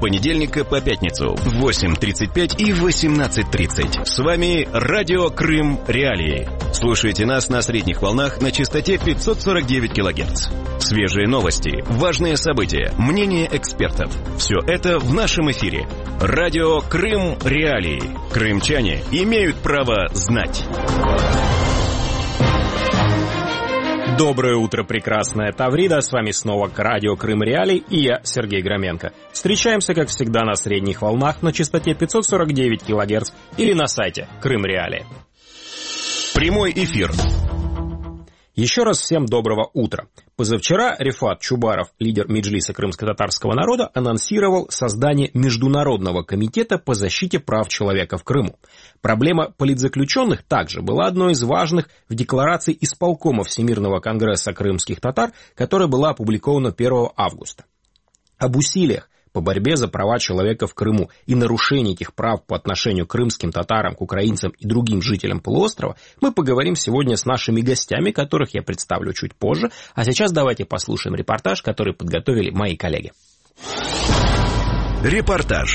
понедельника по пятницу в 8:35 и 18:30. С вами Радио Крым Реалии. Слушайте нас на средних волнах на частоте 549 кГц. Свежие новости, важные события, мнения экспертов. Все это в нашем эфире. Радио Крым Реалии. Крымчане имеют право знать. Доброе утро, прекрасная Таврида. С вами снова Радио Крым Реалии и я, Сергей Громенко. Встречаемся, как всегда, на средних волнах на частоте 549 кГц или на сайте Крым Реалии. Прямой эфир. Еще раз всем доброго утра. Позавчера Рифат Чубаров, лидер Меджлиса крымско-татарского народа, анонсировал создание Международного комитета по защите прав человека в Крыму. Проблема политзаключенных также была одной из важных в декларации исполкома Всемирного конгресса крымских татар, которая была опубликована 1 августа. Об усилиях по борьбе за права человека в Крыму и нарушении этих прав по отношению к крымским татарам, к украинцам и другим жителям полуострова мы поговорим сегодня с нашими гостями, которых я представлю чуть позже. А сейчас давайте послушаем репортаж, который подготовили мои коллеги. Репортаж.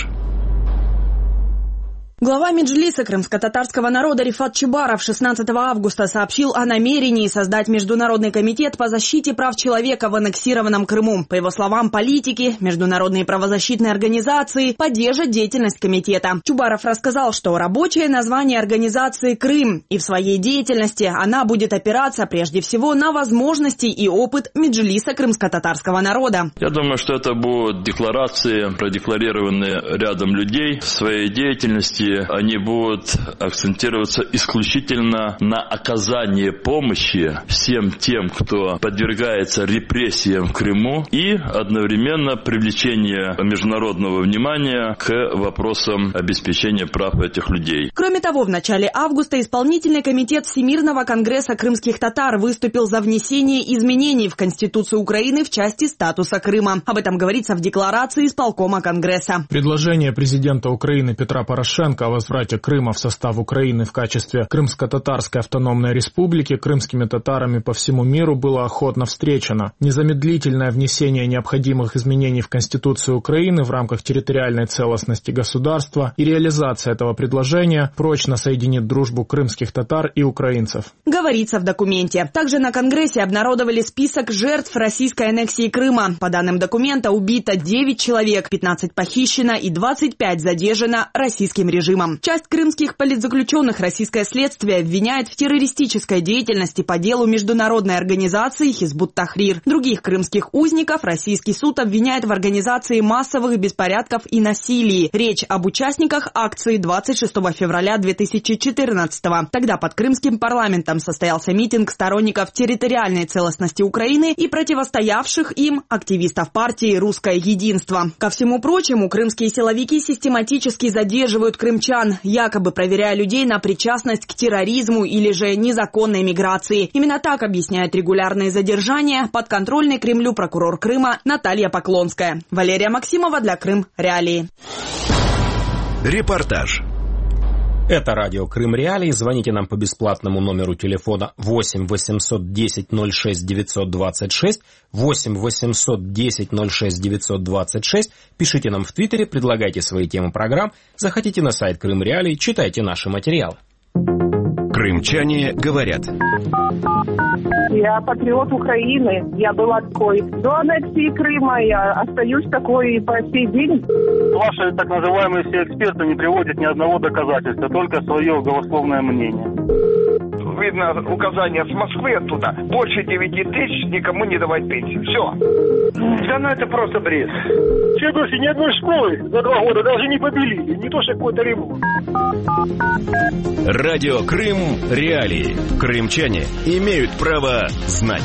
Глава Меджлиса крымско-татарского народа Рифат Чубаров 16 августа сообщил о намерении создать Международный комитет по защите прав человека в аннексированном Крыму. По его словам, политики, международные правозащитные организации поддержат деятельность комитета. Чубаров рассказал, что рабочее название организации «Крым», и в своей деятельности она будет опираться прежде всего на возможности и опыт Меджлиса крымско-татарского народа. Я думаю, что это будут декларации, продекларированные рядом людей в своей деятельности. Они будут акцентироваться исключительно на оказании помощи всем тем, кто подвергается репрессиям в Крыму, и одновременно привлечение международного внимания к вопросам обеспечения прав этих людей. Кроме того, в начале августа исполнительный комитет Всемирного конгресса крымских татар выступил за внесение изменений в Конституцию Украины в части статуса Крыма. Об этом говорится в декларации исполкома Конгресса. Предложение президента Украины Петра Порошенко о возврате Крыма в состав Украины в качестве Крымско-татарской автономной республики крымскими татарами по всему миру было охотно встречено. Незамедлительное внесение необходимых изменений в Конституцию Украины в рамках территориальной целостности государства и реализация этого предложения прочно соединит дружбу крымских татар и украинцев. Говорится в документе. Также на Конгрессе обнародовали список жертв российской аннексии Крыма. По данным документа, убито 9 человек, 15 похищено и 25 задержано российским режимом. Часть крымских политзаключенных российское следствие обвиняет в террористической деятельности по делу международной организации Хизбут-Тахрир. Других крымских узников российский суд обвиняет в организации массовых беспорядков и насилии. Речь об участниках акции 26 февраля 2014-го. Тогда под крымским парламентом состоялся митинг сторонников территориальной целостности Украины и противостоявших им активистов партии «Русское единство». Ко всему прочему, крымские силовики систематически задерживают крымчан, якобы проверяя людей на причастность к терроризму или же незаконной миграции. Именно так объясняет регулярные задержания подконтрольный Кремлю прокурор Крыма Наталья Поклонская. Валерия Максимова для Крым Реалии. Репортаж. Это радио Крым Реалии. Звоните нам по бесплатному номеру телефона 8 810 06 926, 8 810 06 926. Пишите нам в Твиттере, предлагайте свои темы программ. Заходите на сайт Крым Реалии, читайте наши материалы. Крымчане говорят. Я патриот Украины. Я была такой до аннексии Крыма. Я остаюсь такой и по сей день. Ваши так называемые все эксперты не приводят ни одного доказательства, только свое голословное мнение. Видно указание с Москвы оттуда. Больше 9 тысяч никому не давать пенсию. Все. Да ну это просто бред. Все дочь ни одной школы за 2 года даже не побелили. Не то что какой-то ремонт. Радио Крым Реалии. Крымчане имеют право знать.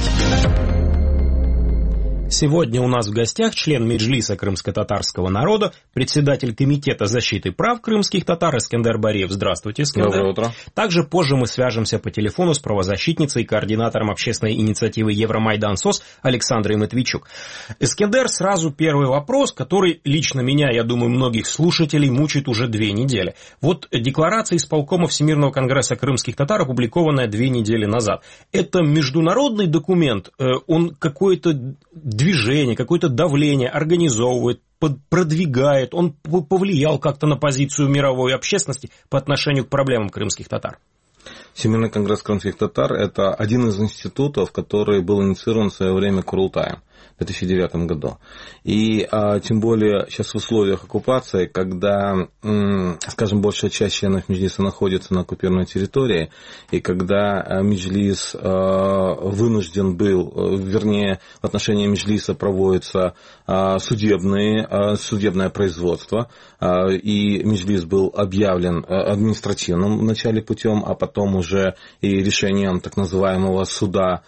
Сегодня у нас в гостях член Меджлиса крымско-татарского народа, председатель Комитета защиты прав крымских татар Искендер Бариев. Здравствуйте, Искендер. Доброе утро. Также позже мы свяжемся по телефону с правозащитницей и координатором общественной инициативы Евромайдан СОС Александрой Матвейчук. Искендер, сразу первый вопрос, который лично меня, я думаю, многих слушателей мучает уже 2 недели. Вот декларация исполкома Всемирного конгресса крымских татар, опубликованная 2 недели назад. Это международный документ, он какой-то движение, какое-то давление организовывает, продвигает, он повлиял как-то на позицию мировой общественности по отношению к проблемам крымских татар? Всемирный конгресс крымских татар – это один из институтов, который был инициирован в свое время Курултаем в 2009 году. И тем более сейчас в условиях оккупации, когда, скажем, большая часть членов Меджлиса находится на оккупированной территории, и когда Меджлис вынужден был, вернее, в отношении Меджлиса проводится судебное производство, и Меджлис был объявлен административным вначале путем, а потом уже и решением так называемого суда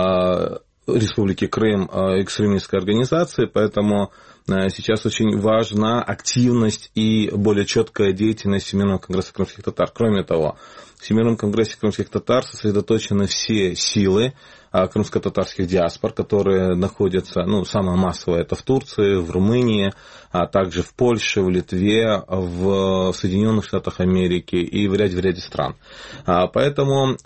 Республики Крым экстремистской организации, поэтому сейчас очень важна активность и более четкая деятельность Всемирного конгресса крымских татар. Кроме того, в Всемирном конгрессе крымских татар сосредоточены все силы крымско-татарских диаспор, которые находятся, самое массовое это в Турции, в Румынии, а также в Польше, в Литве, в Соединенных Штатах Америки и в ряде стран. Поэтому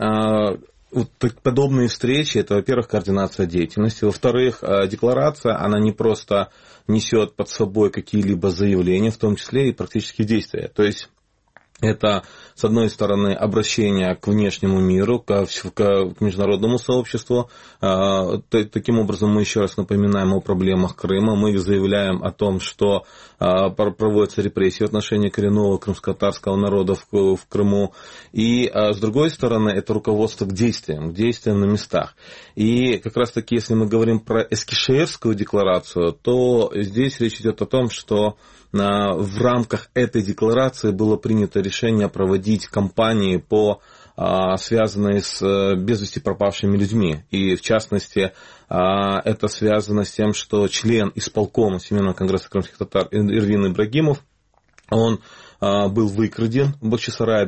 подобные встречи – это, во-первых, координация деятельности, во-вторых, декларация, она не просто несет под собой какие-либо заявления, в том числе и практические действия. То есть это, с одной стороны, обращение к внешнему миру, к международному сообществу. Таким образом, мы еще раз напоминаем о проблемах Крыма. Мы заявляем о том, что проводятся репрессии в отношении коренного крымско-татарского народа в Крыму. И, с другой стороны, это руководство к действиям на местах. И как раз-таки, если мы говорим про Эскишехирскую декларацию, то здесь речь идет о том, что в рамках этой декларации было принято решение проводить кампании связанные с без вести пропавшими людьми. И, в частности, это связано с тем, что член исполкома Всемирного конгресса крымских татар Эрвин Ибрагимов, он был выкраден в Бахчисарае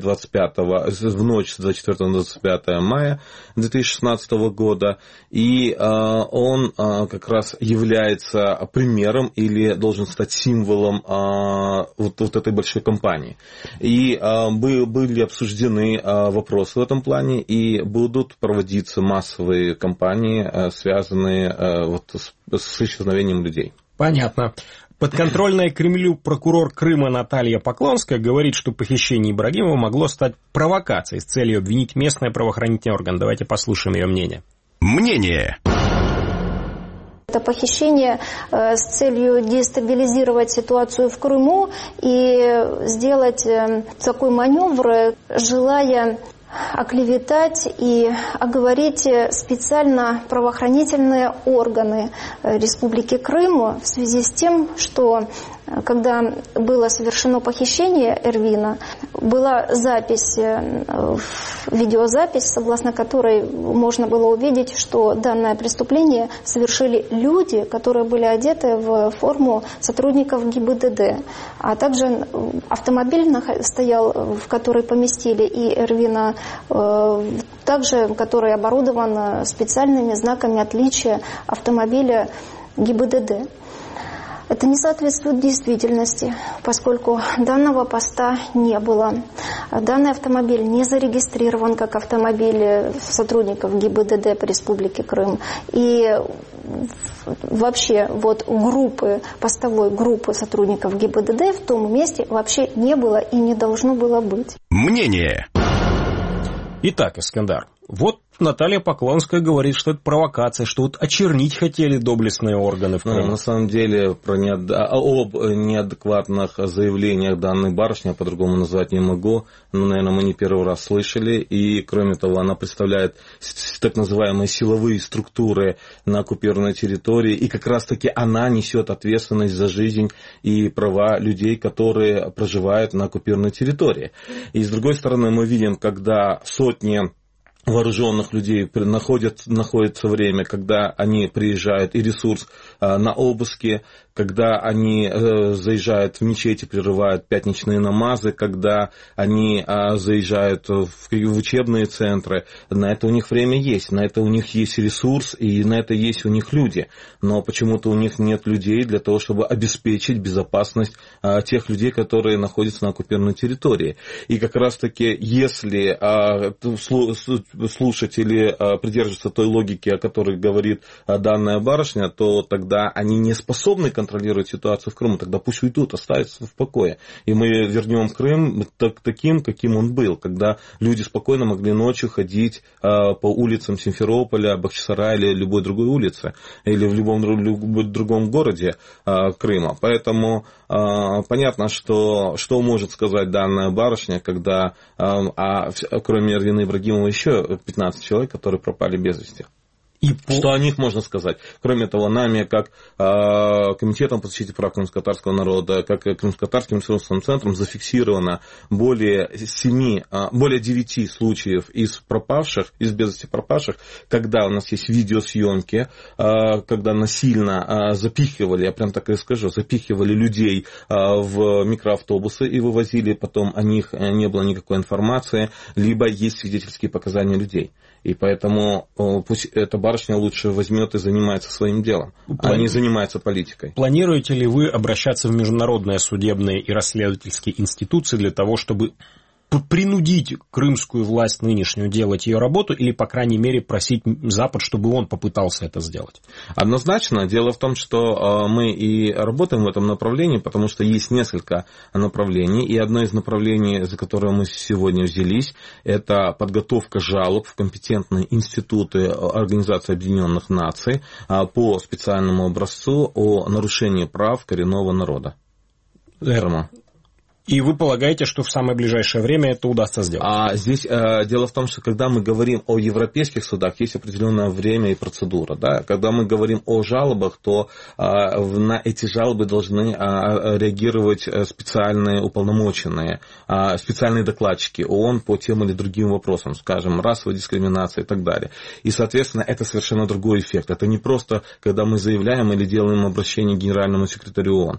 в ночь с 24 на 25 мая 2016 года, и он как раз является примером или должен стать символом вот этой большой кампании. И были обсуждены вопросы в этом плане, и будут проводиться массовые кампании, связанные с исчезновением людей. Понятно. Подконтрольная Кремлю прокурор Крыма Наталья Поклонская говорит, что похищение Ибрагимова могло стать провокацией с целью обвинить местный правоохранительный орган. Давайте послушаем ее мнение. Мнение. Это похищение с целью дестабилизировать ситуацию в Крыму и сделать такой маневр, желая оклеветать и оговорить специально правоохранительные органы Республики Крым в связи с тем, что когда было совершено похищение Эрвина, была запись, видеозапись, согласно которой можно было увидеть, что данное преступление совершили люди, которые были одеты в форму сотрудников ГИБДД. А также автомобиль стоял, в который поместили и Эрвина, также который оборудован специальными знаками отличия автомобиля ГИБДД. Это не соответствует действительности, поскольку данного поста не было. Данный автомобиль не зарегистрирован как автомобиль сотрудников ГИБДД по Республике Крым. И вообще постовой группы сотрудников ГИБДД в том месте вообще не было и не должно было быть. Мнение. Итак, Искандар, вот Наталья Поклонская говорит, что это провокация, что вот очернить хотели доблестные органы в Крыму. На самом деле, об неадекватных заявлениях данной барышни, я по-другому назвать не могу, но, наверное, мы не первый раз слышали, и, кроме того, она представляет так называемые силовые структуры на оккупированной территории, и как раз-таки она несет ответственность за жизнь и права людей, которые проживают на оккупированной территории. И, с другой стороны, мы видим, когда сотни вооруженных людей находится время, когда они приезжают, и ресурс на обыски, когда они заезжают в мечети, прерывают пятничные намазы, когда они заезжают в учебные центры. На это у них время есть, на это у них есть ресурс, и на это есть у них люди. Но почему-то у них нет людей для того, чтобы обеспечить безопасность тех людей, которые находятся на оккупированной территории. И как раз-таки, если слушать или придерживаться той логики, о которой говорит данная барышня, то тогда они не способны контролировать ситуацию в Крыму, тогда пусть уйдут, оставятся в покое. И мы вернем Крым таким, каким он был, когда люди спокойно могли ночью ходить по улицам Симферополя, Бахчисарая или любой другой улице, или в любом другом городе Крыма. Поэтому понятно, что может сказать данная барышня, когда, кроме Эрвины Ибрагимова, еще 15 человек, которые пропали без вести. Что о них можно сказать? Кроме того, нами, как Комитетом по защите прав крымско-татарского народа, как Крымско-татарским ресурсным центром зафиксировано более 9 случаев из пропавших, из без вести пропавших, когда у нас есть видеосъемки, когда насильно запихивали, я прям так и скажу, запихивали людей в микроавтобусы и вывозили, потом о них не было никакой информации, либо есть свидетельские показания людей. И поэтому пусть эта барышня лучше возьмет и занимается своим делом, а не занимается политикой. Планируете ли вы обращаться в международные судебные и расследовательские институции для того, чтобы принудить крымскую власть нынешнюю делать ее работу или, по крайней мере, просить Запад, чтобы он попытался это сделать? Однозначно. Дело в том, что мы и работаем в этом направлении, потому что есть несколько направлений. И одно из направлений, за которое мы сегодня взялись, это подготовка жалоб в компетентные институты Организации Объединенных Наций по специальному образцу о нарушении прав коренного народа Крыма. И вы полагаете, что в самое ближайшее время это удастся сделать? Здесь дело в том, что когда мы говорим о европейских судах, есть определенное время и процедура. Да? Когда мы говорим о жалобах, то на эти жалобы должны реагировать специальные уполномоченные, специальные докладчики ООН по тем или другим вопросам, скажем, расовой дискриминации и так далее. И, соответственно, это совершенно другой эффект. Это не просто, когда мы заявляем или делаем обращение к генеральному секретарю ООН.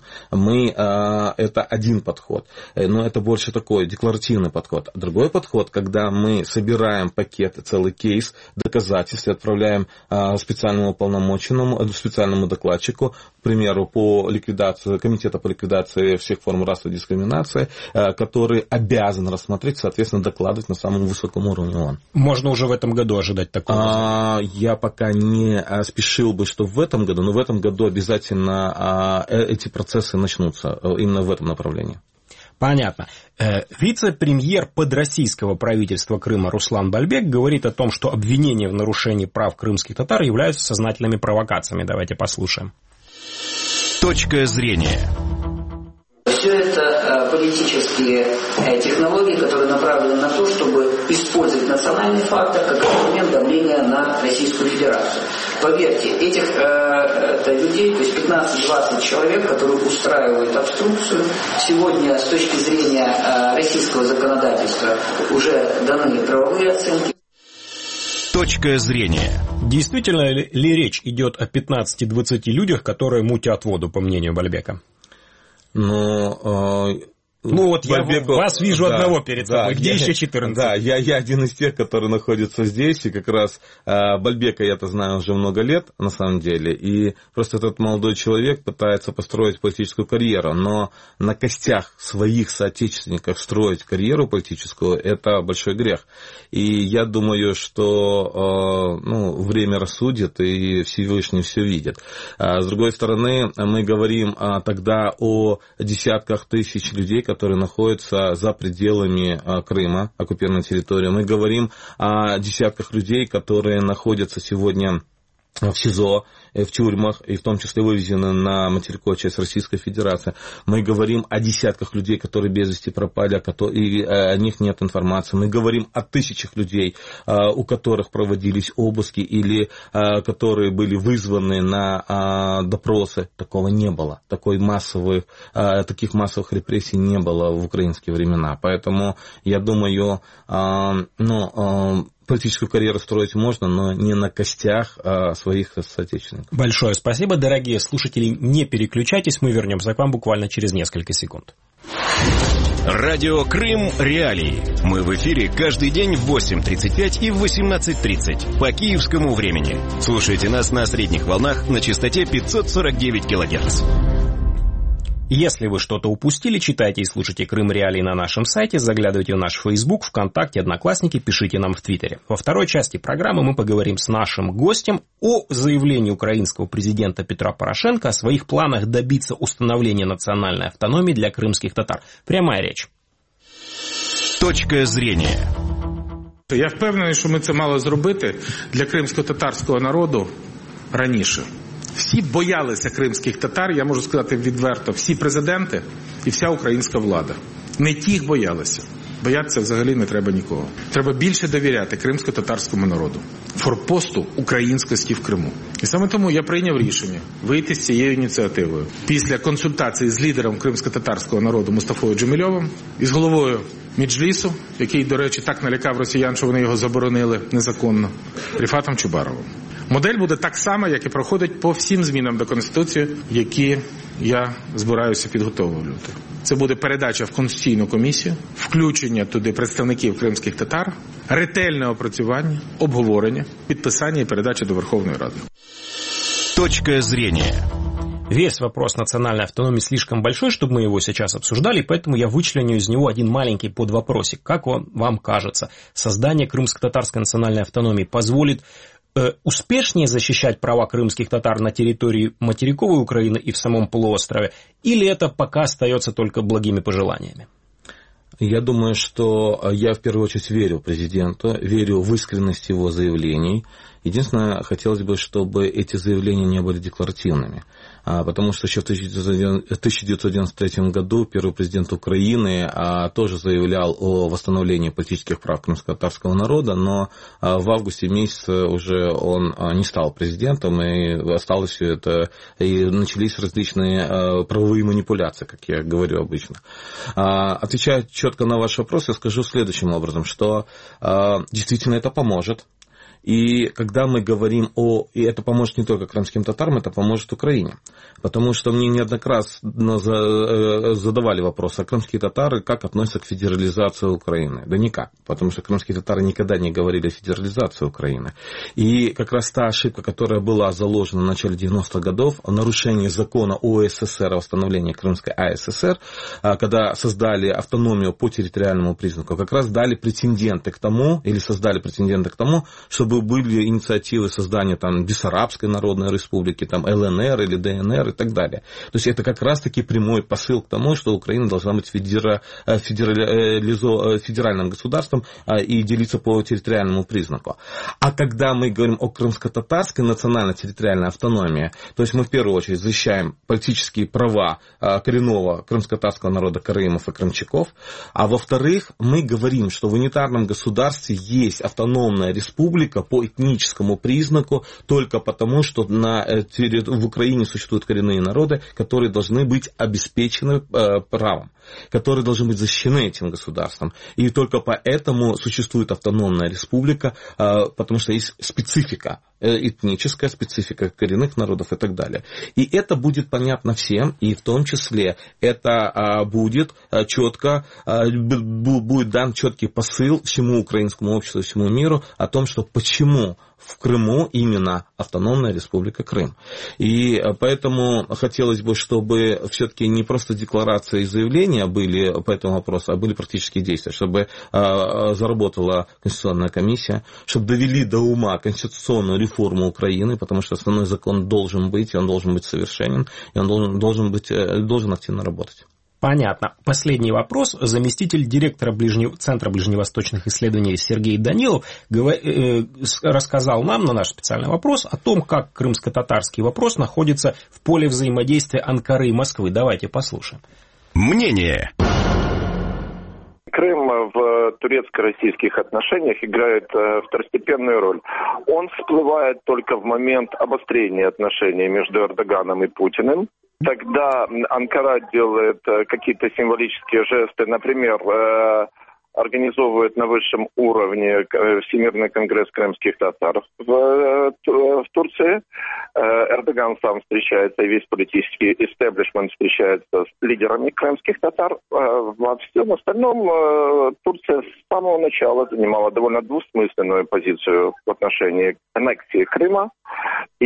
Это один подход. Но это больше такой декларативный подход. Другой подход, когда мы собираем пакет, целый кейс доказательств, отправляем специальному уполномоченному, специальному докладчику, к примеру, по ликвидации, Комитета по ликвидации всех форм расовой дискриминации, который обязан рассмотреть, соответственно, докладывать на самом высоком уровне ООН. Можно уже в этом году ожидать такого? Я пока не спешил бы, что в этом году, но в этом году обязательно эти процессы начнутся именно в этом направлении. Понятно. Вице-премьер подроссийского правительства Крыма Руслан Бальбек говорит о том, что обвинения в нарушении прав крымских татар являются сознательными провокациями. Давайте послушаем. Точка зрения. Все это политические технологии, которые направлены на то, чтобы использовать национальный фактор как инструмент давления на Российскую Федерацию. Поверьте, этих людей, то есть 15-20 человек, которые устраивают обструкцию, сегодня с точки зрения российского законодательства уже даны правовые оценки. Точка зрения. Действительно ли речь идет о 15-20 людях, которые мутят воду, по мнению Бальбека? Я вас вижу одного перед собой. Где еще 14? Да, я один из тех, который находится здесь, и как раз Бальбека я-то знаю уже много лет, на самом деле, и просто этот молодой человек пытается построить политическую карьеру, но на костях своих соотечественников строить карьеру политическую – это большой грех. И я думаю, что время рассудит, и Всевышний все видит. С другой стороны, мы говорим тогда о десятках тысяч людей, которые находятся за пределами Крыма, оккупированной территории. Мы говорим о десятках людей, которые находятся сегодня в СИЗО, в тюрьмах, и в том числе вывезены на материковую часть Российской Федерации. Мы говорим о десятках людей, которые без вести пропали, и о них нет информации. Мы говорим о тысячах людей, у которых проводились обыски или которые были вызваны на допросы. Такого не было. Таких массовых репрессий не было в украинские времена. Поэтому я думаю, политическую карьеру строить можно, но не на костях своих соотечественников. Большое спасибо, дорогие слушатели. Не переключайтесь, мы вернемся к вам буквально через несколько секунд. Радио Крым Реалии. Мы в эфире каждый день в 8:35 и в 18:30 по киевскому времени. Слушайте нас на средних волнах на частоте 549 кГц. Если вы что-то упустили, читайте и слушайте Крым Реалии на нашем сайте, заглядывайте в наш Facebook, ВКонтакте, Одноклассники, пишите нам в Твиттере. Во второй части программы мы поговорим с нашим гостем о заявлении украинского президента Петра Порошенко о своих планах добиться установления национальной автономии для крымских татар. Прямая речь. Точка зрения. Я впевнений, що ми це мали зробити для кримсько-татарського народу раніше. Всі боялися кримських татар, я можу сказати відверто, всі президенти і вся українська влада. Не тих боялися. Боятися взагалі не треба нікого. Треба більше довіряти кримсько-татарському народу. Форпосту українськості в Криму. І саме тому я прийняв рішення вийти з цією ініціативою. Після консультації з лідером кримсько-татарського народу Мустафою Джемільовим і з головою Меджлісу, який, до речі, так налякав росіян, що вони його заборонили незаконно, Ріфатом Чубаровим. Модель буде так само, як і проходить по всім змінам до Конституції, які я збираюся підготовлювати. Це буде передача в Конституційну комісію, включення туди представників кримських татар, ретельне опрацювання, обговорення, підписання і передача до Верховної Ради. Точка зрения. Весь вопрос национальной автономии слишком большой, чтобы мы его сейчас обсуждали, поэтому я вычленю из него один маленький подвопросик. Как вам кажется, создание крымско-татарской национальной автономии позволит успешнее защищать права крымских татар на территории материковой Украины и в самом полуострове, или это пока остается только благими пожеланиями? Я думаю, что я в первую очередь верю президенту, верю в искренность его заявлений. Единственное, хотелось бы, чтобы эти заявления не были декларативными. Потому что еще в 1993 году первый президент Украины тоже заявлял о восстановлении политических прав крымско-татарского народа, но в августе месяце уже он не стал президентом, и осталось все это, и начались различные правовые манипуляции, как я говорю обычно. Отвечая четко на ваш вопрос, я скажу следующим образом, что действительно это поможет. И когда мы говорим и это поможет не только крымским татарам, это поможет Украине. Потому что мне неоднократно задавали вопрос, а крымские татары как относятся к федерализации Украины? Да никак, потому что крымские татары никогда не говорили о федерализации Украины. И как раз та ошибка, которая была заложена в начале 90-х годов, нарушение закона о СССР, о восстановлении Крымской АССР, когда создали автономию по территориальному признаку, как раз дали претенденты к тому, или создали претенденты к тому, чтобы были инициативы создания там Бессарабской народной республики, там ЛНР или ДНР и так далее. То есть это как раз-таки прямой посыл к тому, что Украина должна быть федеральным государством и делиться по территориальному признаку. А когда мы говорим о крымско-татарской национально-территориальной автономии, то есть мы в первую очередь защищаем политические права коренного крымско-татарского народа караимов и крымчаков, а во-вторых, мы говорим, что в унитарном государстве есть автономная республика по этническому признаку только потому, что в Украине существуют коренные народы, которые должны быть обеспечены правом, которые должны быть защищены этим государством. И только поэтому существует автономная республика, потому что есть специфика, этническая специфика коренных народов и так далее. И это будет понятно всем, и в том числе это будет четко, будет дан четкий посыл всему украинскому обществу, всему миру о том, что почему в Крыму именно автономная республика Крым. И поэтому хотелось бы, чтобы все-таки не просто декларации и заявления были по этому вопросу, а были практические действия, чтобы заработала Конституционная комиссия, чтобы довели до ума конституционную реформу Украины, потому что основной закон должен быть, и он должен быть совершенен, и он должен активно работать. Понятно. Последний вопрос. Заместитель директора Центра ближневосточных исследований Сергей Данилов рассказал нам на наш специальный вопрос о том, как крымско-татарский вопрос находится в поле взаимодействия Анкары и Москвы. Давайте послушаем. Мнение. Крым в турецко-российских отношениях играет второстепенную роль. Он всплывает только в момент обострения отношений между Эрдоганом и Путиным. Тогда Анкара делает какие-то символические жесты, например, организовывает на высшем уровне Всемирный конгресс крымских татар в Турции. Эрдоган сам встречается, и весь политический истеблишмент встречается с лидерами крымских татар. Во всем остальном Турция с самого начала занимала довольно двусмысленную позицию в отношении аннексии Крыма и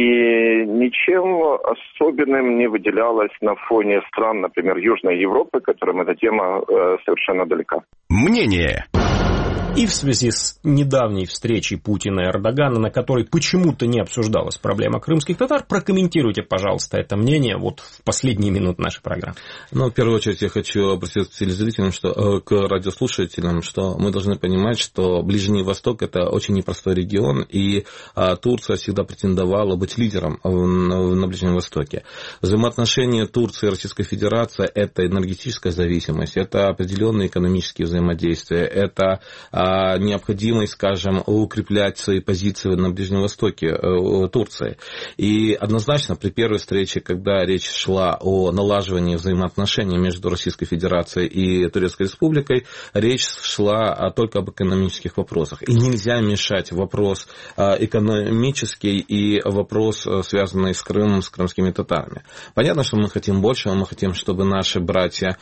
ничем особенным не выделялась на фоне стран, например, Южной Европы, которым эта тема совершенно далека. Мнение. И в связи с недавней встречей Путина и Эрдогана, на которой почему-то не обсуждалась проблема крымских татар, прокомментируйте, пожалуйста, это мнение вот в последние минуты нашей программы. Ну, в первую очередь, я хочу обратиться к телезрителям, к радиослушателям, что мы должны понимать, что Ближний Восток – это очень непростой регион, и Турция всегда претендовала быть лидером на Ближнем Востоке. Взаимоотношения Турции и Российской Федерации – это энергетическая зависимость, это определенные экономические взаимодействия, это необходимость, скажем, укреплять свои позиции на Ближнем Востоке Турции. И однозначно при первой встрече, когда речь шла о налаживании взаимоотношений между Российской Федерацией и Турецкой Республикой, речь шла только об экономических вопросах. И нельзя мешать вопрос экономический и вопрос, связанный с Крымом, с крымскими татарами. Понятно, что мы хотим большего, мы хотим, чтобы наши братья,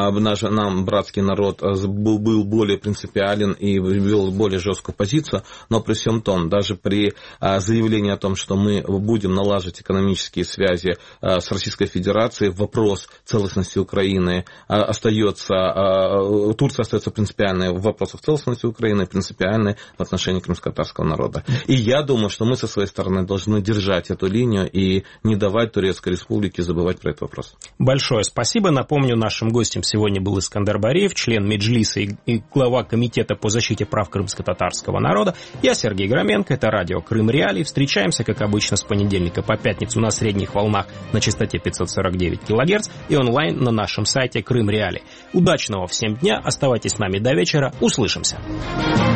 нам братский народ был более принципиален и ввел более жесткую позицию, но при всем том, даже при заявлении о том, что мы будем налаживать экономические связи с Российской Федерацией, вопрос целостности Украины остается, Турция остается принципиальной в вопросах целостности Украины, принципиальной в отношении крымско-татарского народа. И я думаю, что мы со своей стороны должны держать эту линию и не давать Турецкой Республике забывать про этот вопрос. Большое спасибо. Напомню, нашим гостем сегодня был Искандер Бареев, член Меджлиса и глава комитета по защите прав крымско-татарского народа. Я Сергей Громенко, это радио Крым Реалии. Встречаемся, как обычно, с понедельника по пятницу на средних волнах на частоте 549 кГц и онлайн на нашем сайте Крым Реалии. Удачного всем дня, оставайтесь с нами до вечера, услышимся.